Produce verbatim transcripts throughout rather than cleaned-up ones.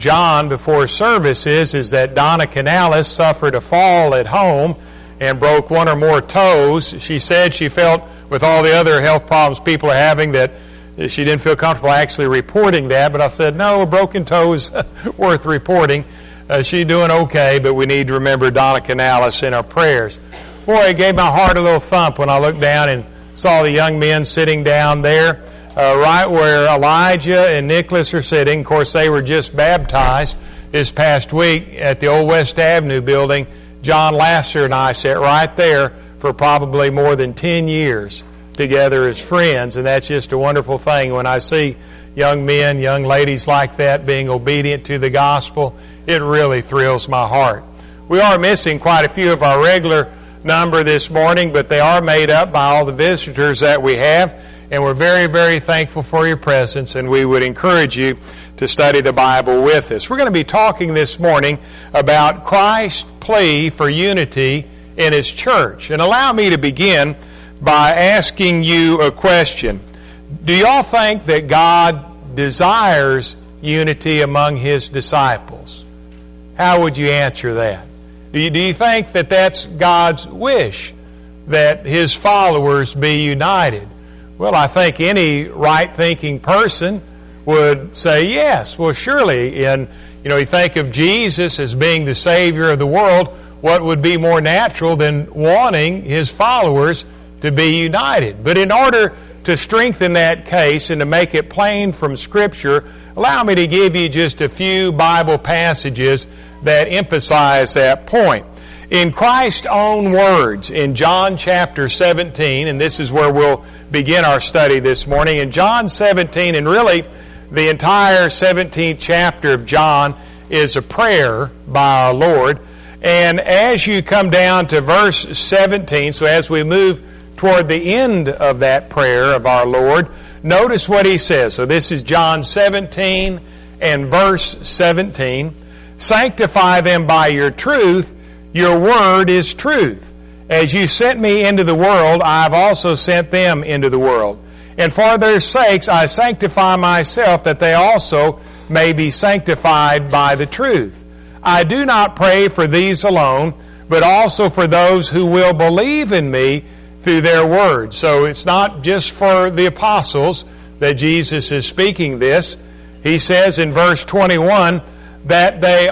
John before services is that Donna Canales suffered a fall at home and broke one or more toes. She said she felt, with all the other health problems people are having, that she didn't feel comfortable actually reporting that. But I said, no, a broken toe is worth reporting. Uh, she's doing okay, but we need to remember Donna Canales in our prayers. Boy, it gave my heart a little thump when I looked down and saw the young men sitting down there. Uh, right where Elijah and Nicholas are sitting. Of course, they were just baptized this past week at the old West Avenue building. John Lasser and I sat right there for probably more than ten years together as friends, and that's just a wonderful thing. When I see young men, young ladies like that being obedient to the gospel, it really thrills my heart. We are missing quite a few of our regular number this morning, but they are made up by all the visitors that we have. And we're very, very thankful for your presence, and we would encourage you to study the Bible with us. We're going to be talking this morning about Christ's plea for unity in His church. And allow me to begin by asking you a question. Do y'all think that God desires unity among His disciples? How would you answer that? Do you, do you think that that's God's wish, that His followers be united? Well, I think any right-thinking person would say yes. Well, surely, and you know, you think of Jesus as being the Savior of the world, what would be more natural than wanting His followers to be united? But in order to strengthen that case and to make it plain from Scripture, allow me to give you just a few Bible passages that emphasize that point. In Christ's own words, in John chapter seventeen, and this is where we'll begin our study this morning, in John seventeen, and really the entire seventeenth chapter of John is a prayer by our Lord. And as you come down to verse seventeen, so as we move toward the end of that prayer of our Lord, notice what He says. So this is John seventeen and verse seventeen. Sanctify them by your truth. Your word is truth. As you sent me into the world, I have also sent them into the world. And for their sakes I sanctify myself, that they also may be sanctified by the truth. I do not pray for these alone, but also for those who will believe in me through their word. So it's not just for the apostles that Jesus is speaking this. He says in verse twenty-one, that they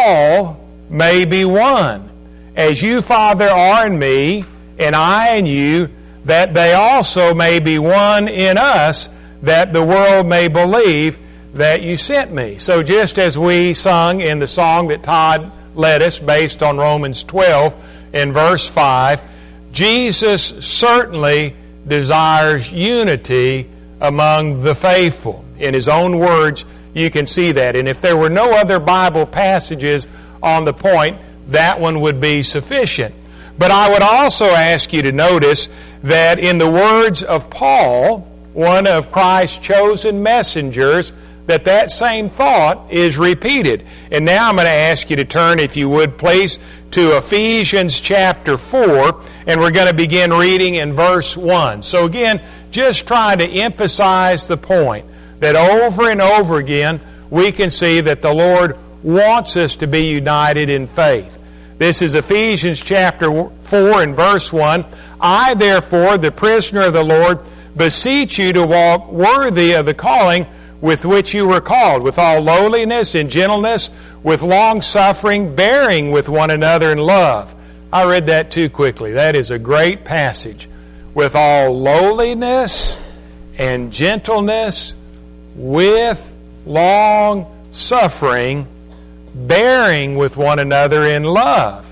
all may be one, as you, Father, are in me, and I in you, that they also may be one in us, that the world may believe that you sent me. So just as we sung in the song that Todd led us, based on Romans twelve, in verse five, Jesus certainly desires unity among the faithful. In His own words, you can see that. And if there were no other Bible passages on the point, that one would be sufficient. But I would also ask you to notice that in the words of Paul, one of Christ's chosen messengers, that that same thought is repeated. And now I'm going to ask you to turn, if you would please, to Ephesians chapter four, and we're going to begin reading in verse one. So again, just trying to emphasize the point that over and over again we can see that the Lord wants us to be united in faith. This is Ephesians chapter four and verse one. I, therefore, the prisoner of the Lord, beseech you to walk worthy of the calling with which you were called, with all lowliness and gentleness, with long-suffering, bearing with one another in love. I read that too quickly. That is a great passage. With all lowliness and gentleness, with long-suffering, bearing with one another in love,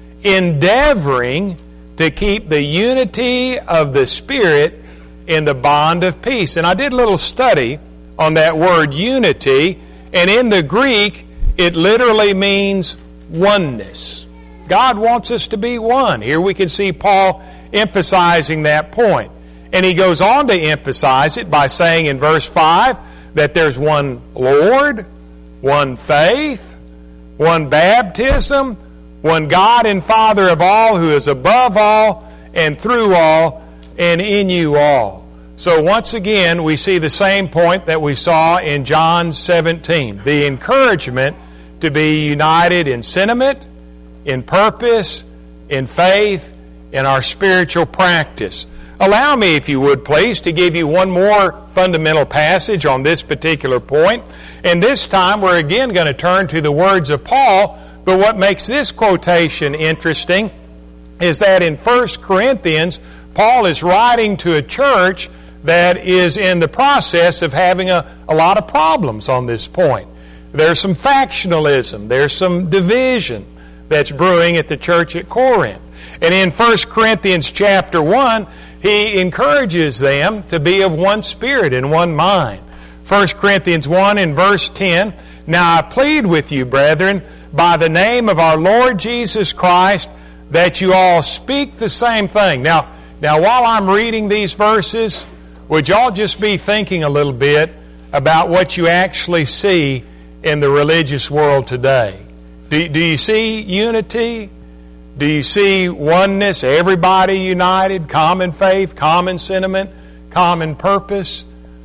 endeavoring to keep the unity of the Spirit in the bond of peace. And I did a little study on that word unity, and in the Greek, it literally means oneness. God wants us to be one. Here we can see Paul emphasizing that point. And he goes on to emphasize it by saying in verse five that there's one Lord, one faith, one baptism, one God and Father of all, who is above all and through all and in you all. So once again, we see the same point that we saw in John seventeen. The encouragement to be united in sentiment, in purpose, in faith, in our spiritual practice. Allow me, if you would please, to give you one more fundamental passage on this particular point. And this time we're again going to turn to the words of Paul. But what makes this quotation interesting is that in First Corinthians, Paul is writing to a church that is in the process of having a, a lot of problems on this point. There's some factionalism. There's some division that's brewing at the church at Corinth. And in First Corinthians chapter one, he encourages them to be of one spirit and one mind. First Corinthians one in verse ten, "Now I plead with you, brethren, by the name of our Lord Jesus Christ, that you all speak the same thing." Now, now while I'm reading these verses, would y'all just be thinking a little bit about what you actually see in the religious world today? Do, do you see unity? Do you see oneness, everybody united, common faith, common sentiment, common purpose?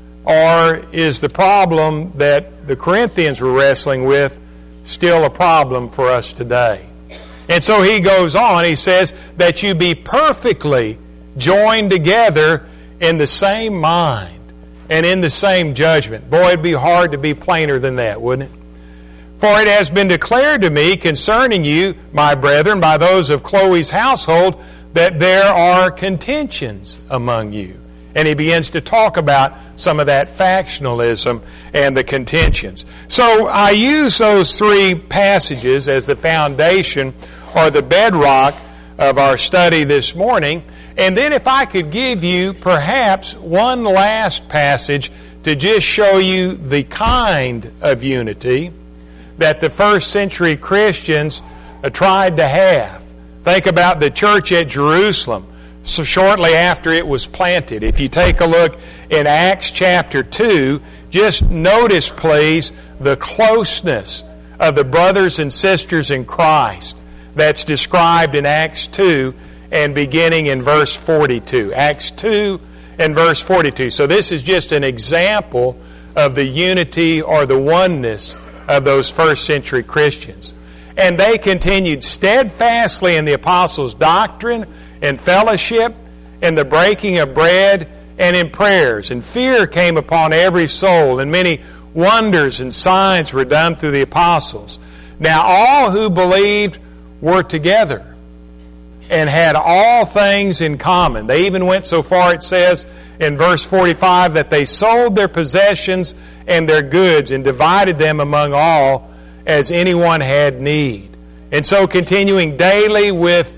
Or is the problem that the Corinthians were wrestling with still a problem for us today? And so he goes on, he says, that you be perfectly joined together in the same mind and in the same judgment. Boy, it'd be hard to be plainer than that, wouldn't it? For it has been declared to me concerning you, my brethren, by those of Chloe's household, that there are contentions among you. And he begins to talk about some of that factionalism and the contentions. So I use those three passages as the foundation or the bedrock of our study this morning. And then if I could give you perhaps one last passage to just show you the kind of unity that the first century Christians uh, tried to have. Think about the church at Jerusalem, so shortly after it was planted. If you take a look in Acts chapter two, just notice, please, the closeness of the brothers and sisters in Christ that's described in Acts two and beginning in verse forty-two. Acts two and verse forty-two. So this is just an example of the unity or the oneness of those first century Christians. And they continued steadfastly in the apostles' doctrine and fellowship, in the breaking of bread, and in prayers. And fear came upon every soul, and many wonders and signs were done through the apostles. Now all who believed were together and had all things in common. They even went so far, it says in verse forty-five, that they sold their possessions and their goods and divided them among all as anyone had need. And so continuing daily with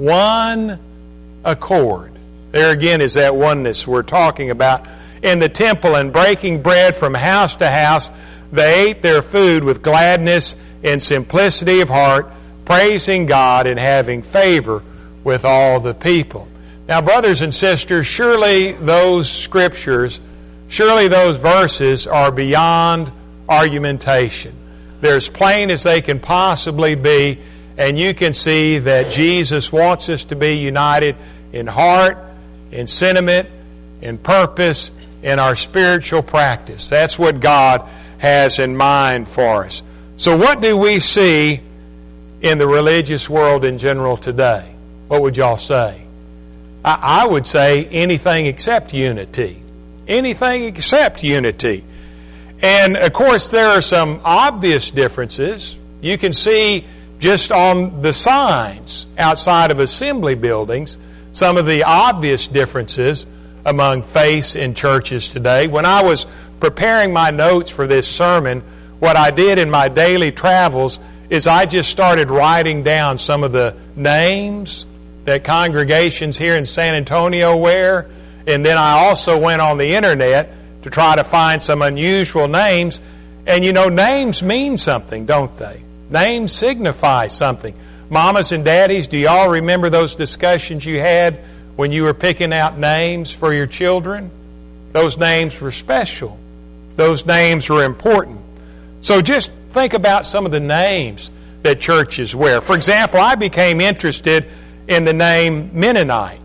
one accord. There again is that oneness we're talking about. In the temple and breaking bread from house to house, they ate their food with gladness and simplicity of heart, praising God and having favor with all the people. Now, brothers and sisters, surely those scriptures, surely those verses are beyond argumentation. They're as plain as they can possibly be, and you can see that Jesus wants us to be united in heart, in sentiment, in purpose, in our spiritual practice. That's what God has in mind for us. So what do we see in the religious world in general today? What would y'all say? I, I would say anything except unity. Anything except unity. And, of course, there are some obvious differences. You can see just on the signs outside of assembly buildings some of the obvious differences among faiths in churches today. When I was preparing my notes for this sermon, what I did in my daily travels is I just started writing down some of the names that congregations here in San Antonio wear, and then I also went on the internet to try to find some unusual names. And you know, names mean something, don't they? Names signify something. Mamas and daddies, do y'all remember those discussions you had when you were picking out names for your children? Those names were special. Those names were important. So just think about some of the names that churches wear. For example, I became interested in the name Mennonite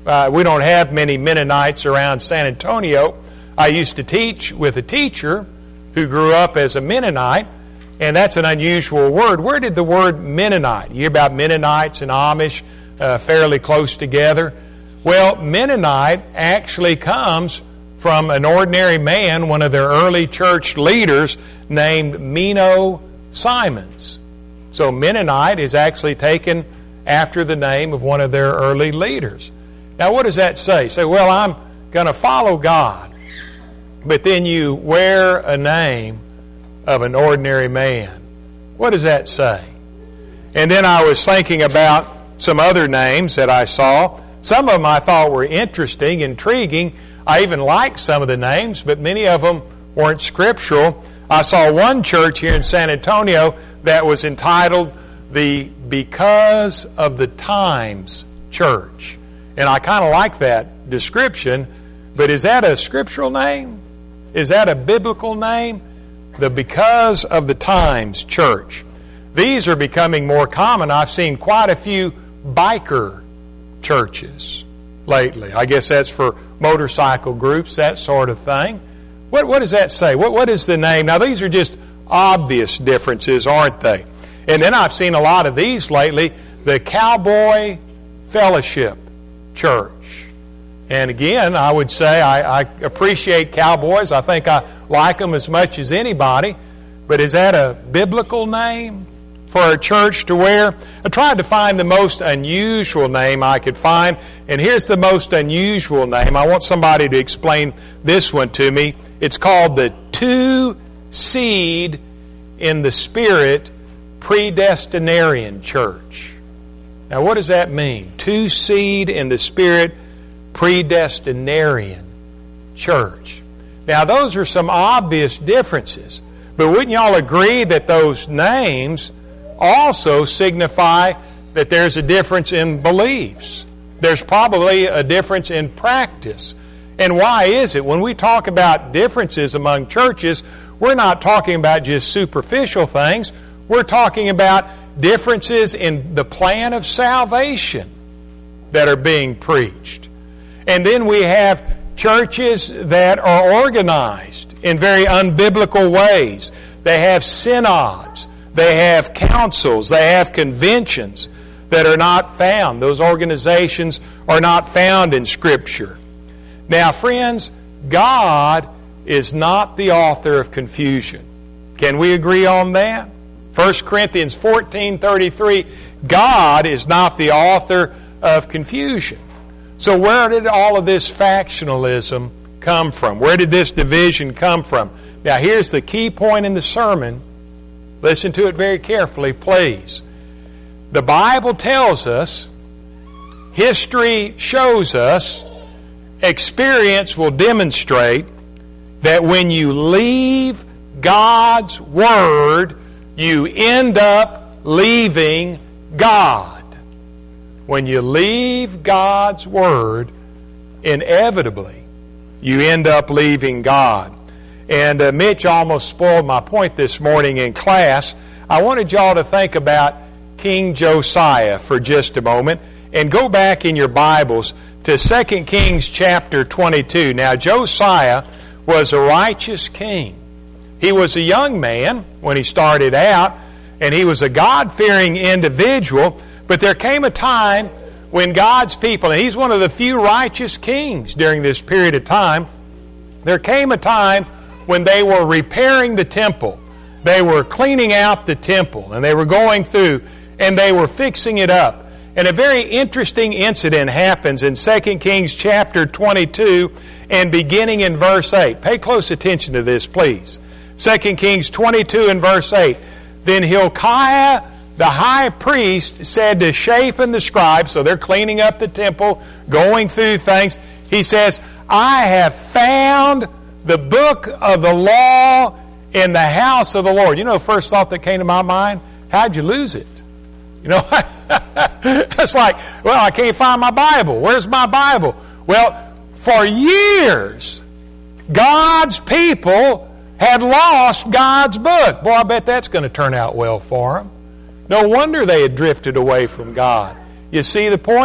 Uh, we don't have many Mennonites around San Antonio. I used to teach with a teacher who grew up as a Mennonite, and that's an unusual word. Where did the word Mennonite? You hear about Mennonites and Amish uh, fairly close together. Well, Mennonite actually comes from an ordinary man, one of their early church leaders, named Menno Simons. So Mennonite is actually taken after the name of one of their early leaders. Now, what does that say? Say, well, I'm going to follow God, but then you wear a name of an ordinary man. What does that say? And then I was thinking about some other names that I saw. Some of them I thought were interesting, intriguing. I even liked some of the names, but many of them weren't scriptural. I saw one church here in San Antonio that was entitled the Because of the Times Church. And I kind of like that description, but is that a scriptural name? Is that a biblical name? The Because of the Times Church. These are becoming more common. I've seen quite a few biker churches lately. I guess that's for motorcycle groups, that sort of thing. What, what does that say? What, what is the name? Now, these are just obvious differences, aren't they? And then I've seen a lot of these lately, the Cowboy Fellowship Church. And again, I would say I, I appreciate cowboys. I think I like them as much as anybody. But is that a biblical name for a church to wear? I tried to find the most unusual name I could find. And here's the most unusual name. I want somebody to explain this one to me. It's called the Two Seed in the Spirit Predestinarian Church. Now, what does that mean? Two Seed in the Spirit Predestinarian Church. Now, those are some obvious differences. But wouldn't y'all agree that those names also signify that there's a difference in beliefs? There's probably a difference in practice. And why is it? When we talk about differences among churches, we're not talking about just superficial things. We're talking about differences in the plan of salvation that are being preached. And then we have churches that are organized in very unbiblical ways. They have synods. They have councils. They have conventions that are not found. Those organizations are not found in Scripture. Now, friends, God is not the author of confusion. Can we agree on that? First Corinthians fourteen thirty-three, God is not the author of confusion. So where did all of this factionalism come from? Where did this division come from? Now here's the key point in the sermon. Listen to it very carefully, please. The Bible tells us, history shows us, experience will demonstrate that when you leave God's Word, you end up leaving God. When you leave God's Word, inevitably, you end up leaving God. And uh, Mitch almost spoiled my point this morning in class. I wanted y'all to think about King Josiah for just a moment and go back in your Bibles to Second Kings chapter twenty-two. Now, Josiah was a righteous king. He was a young man when he started out, and he was a God-fearing individual, but there came a time when God's people, and he's one of the few righteous kings during this period of time, there came a time when they were repairing the temple. They were cleaning out the temple, and they were going through, and they were fixing it up. And a very interesting incident happens in Second Kings chapter twenty-two and beginning in verse eight. Pay close attention to this, please. Second Kings twenty-two and verse eight. Then Hilkiah the high priest said to Shaphan the scribe, so they're cleaning up the temple, going through things. He says, I have found the book of the law in the house of the Lord. You know, the first thought that came to my mind, how'd you lose it? You know, it's like, well, I can't find my Bible. Where's my Bible? Well, for years, God's people had lost God's book. Boy, I bet that's going to turn out well for them. No wonder they had drifted away from God. You see the point?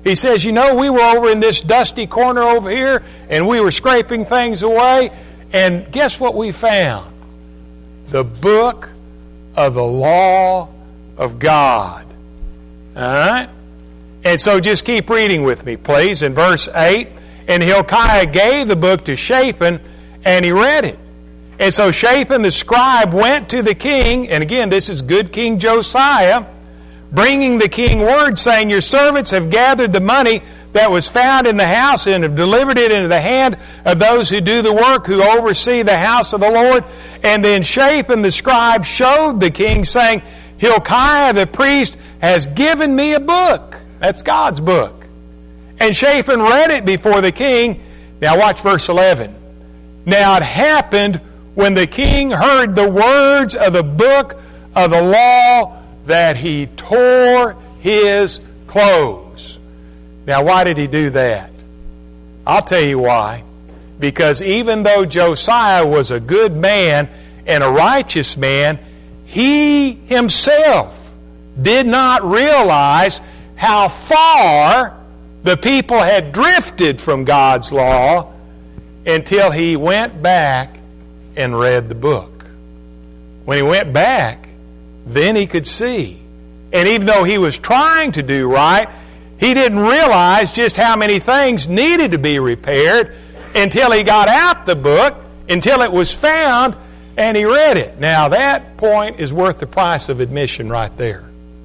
He says, you know, we were over in this dusty corner over here, and we were scraping things away, and guess what we found? The book of the law of God. All right? And so just keep reading with me, please. In verse eight, and Hilkiah gave the book to Shaphan, and he read it. And so Shaphan the scribe went to the king, and again, this is good King Josiah, bringing the king word, saying, your servants have gathered the money that was found in the house and have delivered it into the hand of those who do the work, who oversee the house of the Lord. And then Shaphan the scribe showed the king, saying, Hilkiah the priest has given me a book. That's God's book. And Shaphan read it before the king. Now watch verse eleven. Now it happened when the king heard the words of the book of the law that he tore his clothes. Now why did he do that? I'll tell you why. Because even though Josiah was a good man and a righteous man, he himself did not realize how far the people had drifted from God's law until he went back and read the book. When he went back, then he could see. And even though he was trying to do right, he didn't realize just how many things needed to be repaired until he got out the book, until it was found, and he read it. Now that point is worth the price of admission right there.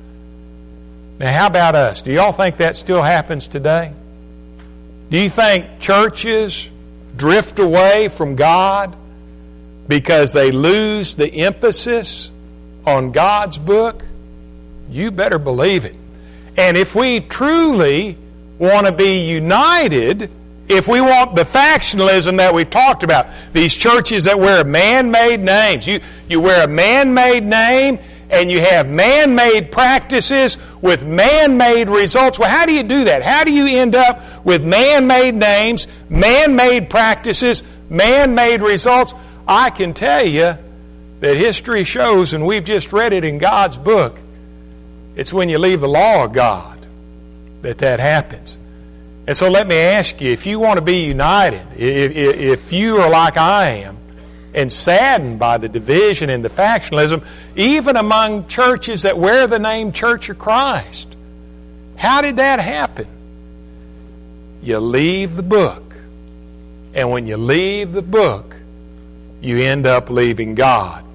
Now how about us? Do y'all think that still happens today? Do you think churches drift away from God because they lose the emphasis on God's book? You better believe it. And if we truly want to be united, if we want the factionalism that we talked about, these churches that wear man-made names, you, you wear a man-made name and you have man-made practices with man-made results. Well, how do you do that? How do you end up with man-made names, man-made practices, man-made results? I can tell you that history shows, and we've just read it in God's book, it's when you leave the law of God that that happens. And so let me ask you, if you want to be united, if, if you are like I am, and saddened by the division and the factionalism, even among churches that wear the name Church of Christ, how did that happen? You leave the book. And when you leave the book, you end up leaving God.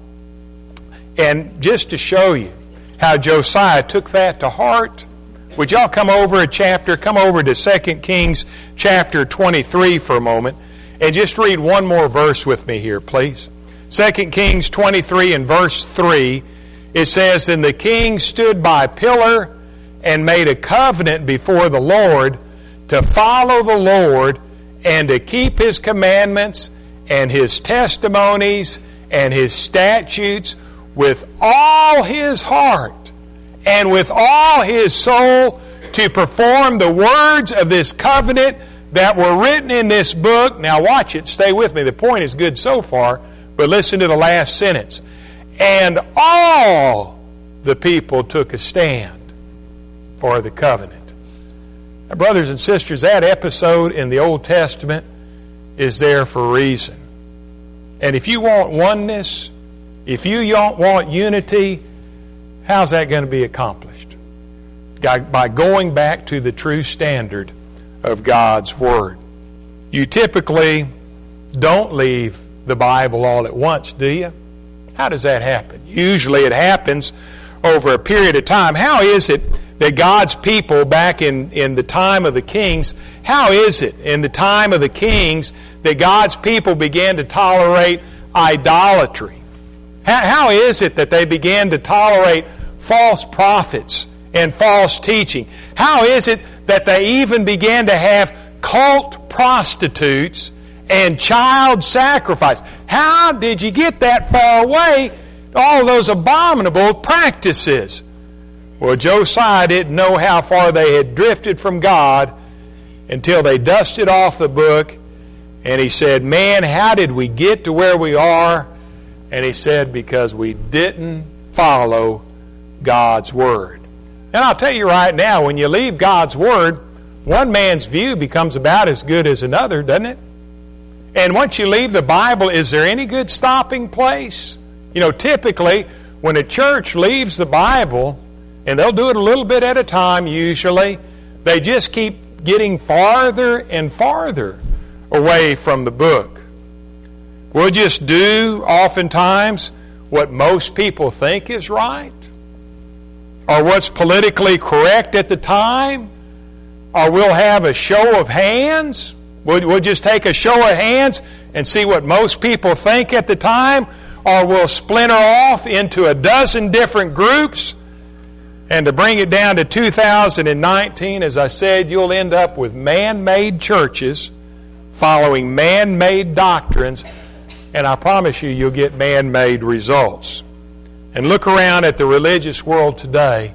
And just to show you how Josiah took that to heart, would y'all come over a chapter, come over to Second Kings chapter twenty-three for a moment, and just read one more verse with me here, please. Second Kings twenty-three and verse three, it says, Then the king stood by a pillar and made a covenant before the Lord to follow the Lord and to keep His commandments and His testimonies and His statutes with all his heart and with all his soul, to perform the words of this covenant that were written in this book. Now watch it, stay with me. The point is good so far, but listen to the last sentence. And all the people took a stand for the covenant. Now, brothers and sisters, that episode in the Old Testament is there for a reason. And if you want oneness, if you don't want unity, how's that going to be accomplished? By going back to the true standard of God's Word. You typically don't leave the Bible all at once, do you? How does that happen? Usually it happens over a period of time. How is it that God's people back in, in the time of the kings, how is it in the time of the kings that God's people began to tolerate idolatry? How, how is it that they began to tolerate false prophets and false teaching? How is it that they even began to have cult prostitutes and child sacrifice? How did you get that far away, all those abominable practices? Well, Josiah didn't know how far they had drifted from God until they dusted off the book, and he said, man, how did we get to where we are? And he said, because we didn't follow God's Word. And I'll tell you right now, when you leave God's Word, one man's view becomes about as good as another, doesn't it? And once you leave the Bible, is there any good stopping place? You know, typically, when a church leaves the Bible, and they'll do it a little bit at a time usually, they just keep getting farther and farther away from the book. We'll just do, oftentimes, what most people think is right, or what's politically correct at the time, or we'll have a show of hands. We'll, we'll just take a show of hands and see what most people think at the time, or we'll splinter off into a dozen different groups. And to bring it down to two thousand nineteen, as I said, you'll end up with man-made churches following man-made doctrines, and I promise you, you'll get man-made results. And look around at the religious world today,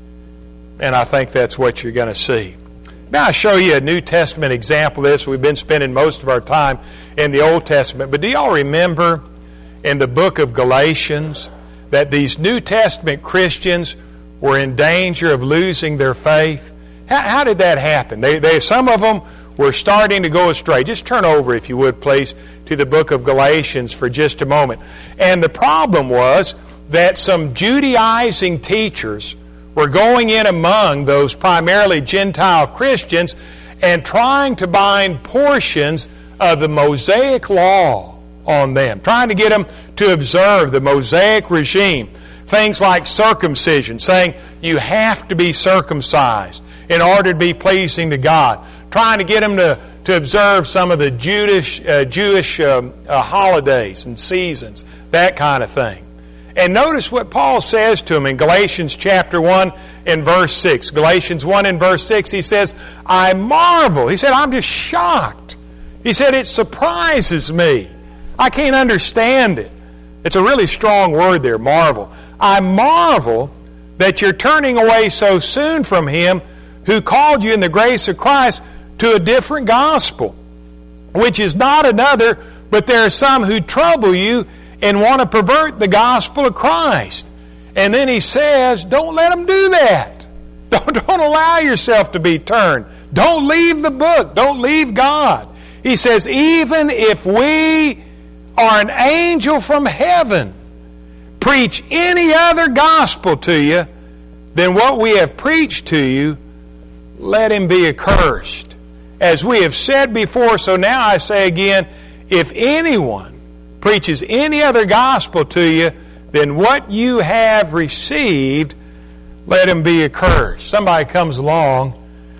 and I think that's what you're going to see. Now I'll show you a New Testament example of this. We've been spending most of our time in the Old Testament, but do y'all remember in the book of Galatians that these New Testament Christians were in danger of losing their faith? How, how did that happen? They, they, some of them were starting to go astray. Just turn over, if you would, please, to the book of Galatians for just a moment. And the problem was that some Judaizing teachers were going in among those primarily Gentile Christians and trying to bind portions of the Mosaic law on them, trying to get them to observe the Mosaic regime. Things like circumcision, saying you have to be circumcised in order to be pleasing to God. Trying to get them to, to observe some of the Jewish, uh, Jewish um, uh, holidays and seasons, that kind of thing. And notice what Paul says to them in Galatians chapter one and verse six. Galatians one and verse six, he says, I marvel. He said, I'm just shocked. He said, it surprises me. I can't understand it. It's a really strong word there, marvel. I marvel that you're turning away so soon from Him who called you in the grace of Christ to a different gospel, which is not another, but there are some who trouble you and want to pervert the gospel of Christ. And then he says, don't let them do that. Don't, don't allow yourself to be turned. Don't leave the book. Don't leave God. He says, even if we are an angel from heaven, preach any other gospel to you than what we have preached to you, let him be accursed. As we have said before, so now I say again, if anyone preaches any other gospel to you than what you have received, let him be accursed. Somebody comes along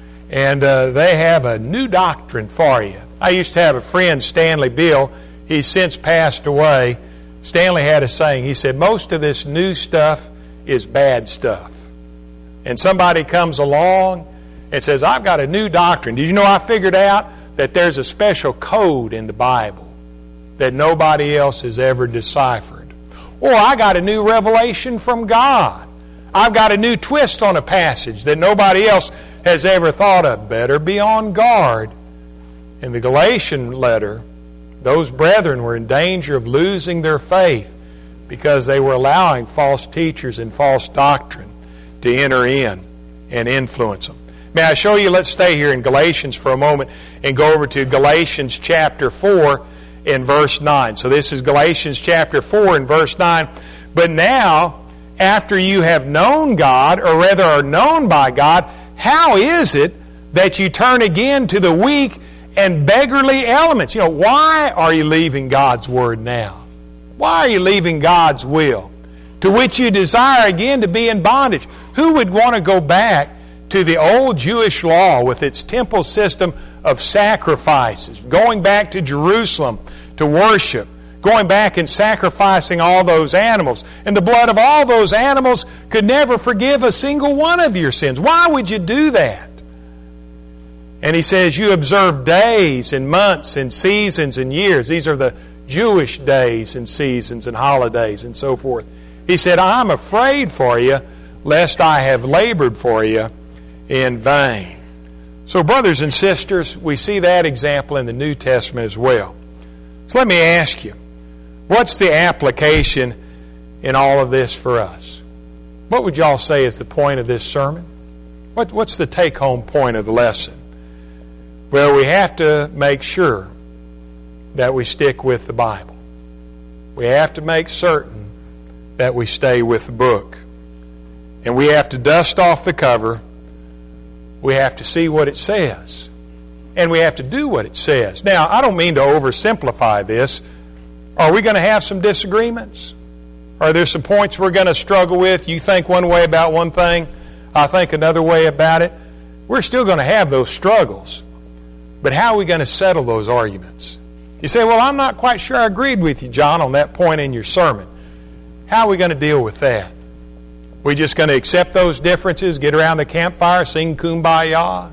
and uh, they have a new doctrine for you. I used to have a friend, Stanley Bill. He's since passed away. Stanley had a saying. He said, most of this new stuff is bad stuff. And somebody comes along and says, I've got a new doctrine. Did you know I figured out that there's a special code in the Bible that nobody else has ever deciphered? Or I got a new revelation from God. I've got a new twist on a passage that nobody else has ever thought of. Better be on guard. In the Galatian letter, those brethren were in danger of losing their faith because they were allowing false teachers and false doctrine to enter in and influence them. May I show you? Let's stay here in Galatians for a moment and go over to Galatians chapter four in verse nine. So this is Galatians chapter four in verse nine. But now, after you have known God, or rather are known by God, how is it that you turn again to the weak and beggarly elements? You know, why are you leaving God's Word now? Why are you leaving God's will, to which you desire again to be in bondage? Who would want to go back to the old Jewish law with its temple system of sacrifices, going back to Jerusalem to worship, going back and sacrificing all those animals? And the blood of all those animals could never forgive a single one of your sins. Why would you do that? And he says, you observe days and months and seasons and years. These are the Jewish days and seasons and holidays and so forth. He said, I'm afraid for you, lest I have labored for you in vain. So, brothers and sisters, we see that example in the New Testament as well. So let me ask you, what's the application in all of this for us? What would y'all say is the point of this sermon? What, what's the take-home point of the lesson? Well, we have to make sure that we stick with the Bible. We have to make certain that we stay with the book. And we have to dust off the cover. We have to see what it says. And we have to do what it says. Now, I don't mean to oversimplify this. Are we going to have some disagreements? Are there some points we're going to struggle with? You think one way about one thing, I think another way about it. We're still going to have those struggles. But how are we going to settle those arguments? You say, well, I'm not quite sure I agreed with you, John, on that point in your sermon. How are we going to deal with that? We just going to accept those differences, get around the campfire, sing Kumbaya?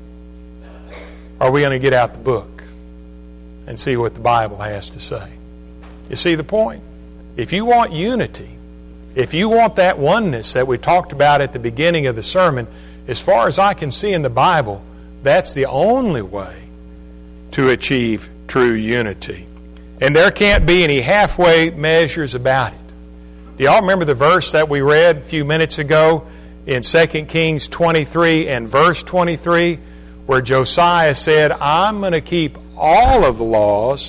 Or are we going to get out the book and see what the Bible has to say? You see the point? If you want unity, if you want that oneness that we talked about at the beginning of the sermon, as far as I can see in the Bible, that's the only way to achieve true unity. And there can't be any halfway measures about it. Do y'all remember the verse that we read a few minutes ago in Second Kings twenty-three and verse twenty-three, where Josiah said, I'm going to keep all of the laws,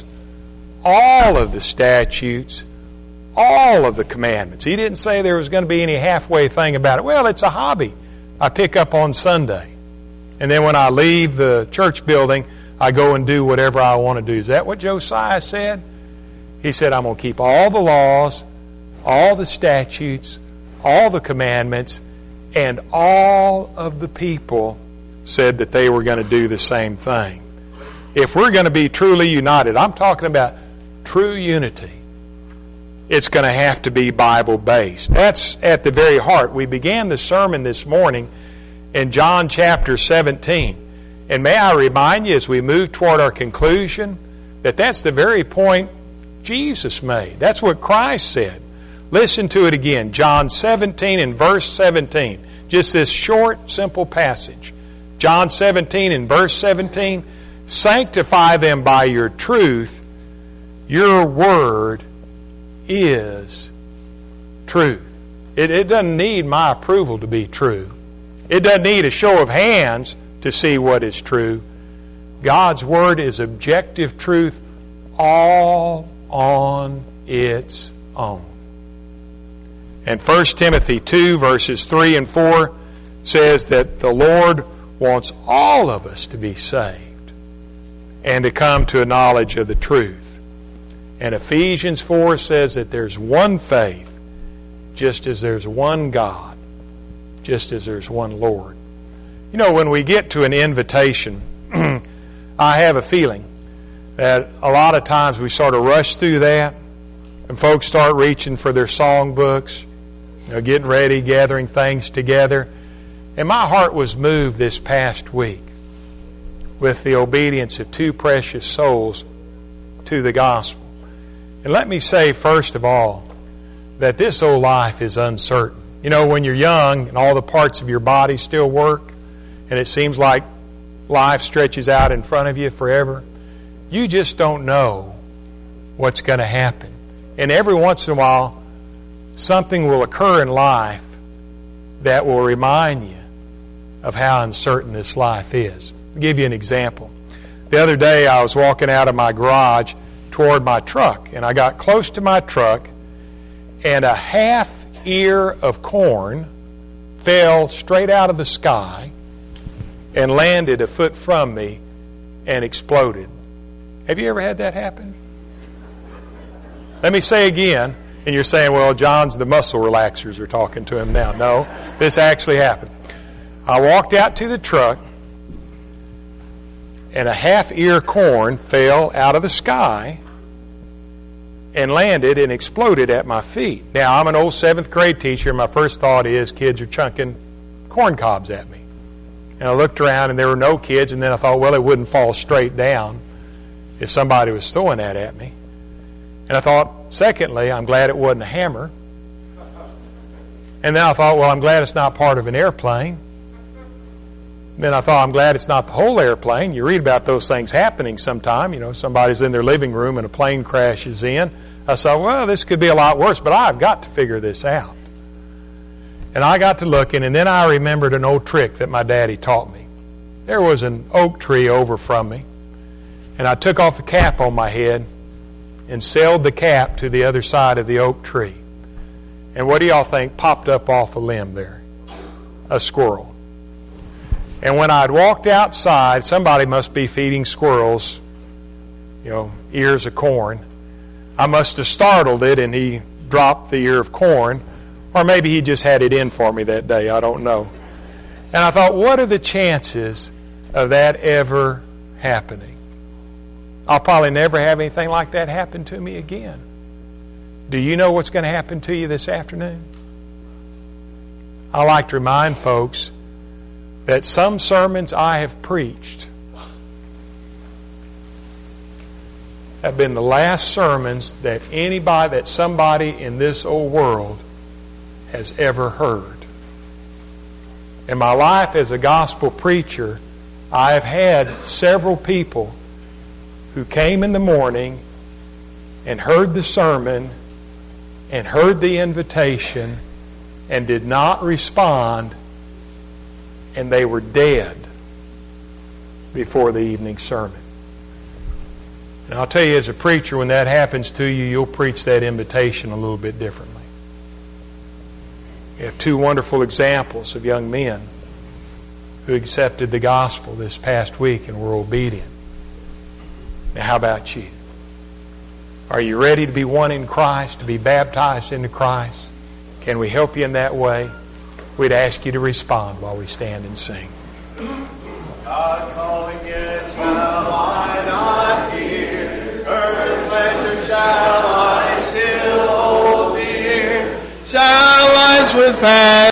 all of the statutes, all of the commandments. He didn't say there was going to be any halfway thing about it. Well, it's a hobby I pick up on Sunday. And then when I leave the church building, I go and do whatever I want to do. Is that what Josiah said? He said, I'm going to keep all the laws, all the statutes, all the commandments, and all of the people said that they were going to do the same thing. If we're going to be truly united, I'm talking about true unity, it's going to have to be Bible-based. That's at the very heart. We began the sermon this morning in John chapter seventeen. And may I remind you as we move toward our conclusion that that's the very point Jesus made. That's what Christ said. Listen to it again. John seventeen and verse seventeen. Just this short, simple passage. John seventeen and verse seventeen. Sanctify them by your truth. Your word is truth. It, it doesn't need my approval to be true. It doesn't need a show of hands to see what is true. God's word is objective truth all on its own. And First Timothy two verses three and four says that the Lord wants all of us to be saved and to come to a knowledge of the truth. And Ephesians four says that there's one faith, just as there's one God, just as there's one Lord. You know, when we get to an invitation, I have a feeling that a lot of times we sort of rush through that, and folks start reaching for their songbooks, you know, getting ready, gathering things together. And my heart was moved this past week with the obedience of two precious souls to the gospel. And let me say, first of all, that this old life is uncertain. You know, when you're young and all the parts of your body still work, and it seems like life stretches out in front of you forever, you just don't know what's going to happen. And every once in a while, something will occur in life that will remind you of how uncertain this life is. I'll give you an example. The other day, I was walking out of my garage toward my truck, and I got close to my truck, and a half ear of corn fell straight out of the sky and landed a foot from me and exploded. Have you ever had that happen? Let me say again, and you're saying, well, John's the muscle relaxers are talking to him now. No, this actually happened. I walked out to the truck, and a half ear corn fell out of the sky and landed and exploded at my feet. Now, I'm an old seventh grade teacher, and my first thought is kids are chunking corn cobs at me. And I looked around, and there were no kids, and then I thought, well, it wouldn't fall straight down if somebody was throwing that at me. And I thought, secondly, I'm glad it wasn't a hammer. And then I thought, well, I'm glad it's not part of an airplane. Then I thought, I'm glad it's not the whole airplane. You read about those things happening sometime. You know, somebody's in their living room and a plane crashes in. I thought, well, this could be a lot worse, but I've got to figure this out. And I got to looking, and then I remembered an old trick that my daddy taught me. there was an oak tree over from me, and I took off the cap on my head and sailed the cap to the other side of the oak tree. And what do y'all think popped up off a limb there? A squirrel. And when I'd walked outside, somebody must be feeding squirrels, you know, ears of corn. I must have startled it, and he dropped the ear of corn. Or maybe he just had it in for me that day. I don't know. And I thought, what are the chances of that ever happening? I'll probably never have anything like that happen to me again. Do you know what's going to happen to you this afternoon? I like to remind folks that some sermons I have preached have been the last sermons that anybody, that somebody in this old world has ever heard. In my life as a gospel preacher, I have had several people who came in the morning and heard the sermon and heard the invitation and did not respond, and they were dead before the evening sermon. And I'll tell you, as a preacher, when that happens to you, you'll preach that invitation a little bit differently. We have two wonderful examples of young men who accepted the gospel this past week and were obedient. Now, how about you? Are you ready to be one in Christ, to be baptized into Christ? Can we help you in that way? We'd ask you to respond while we stand and sing. God calling yet shall I not hear, earth's pleasure shall I still hold dear, shall lights with past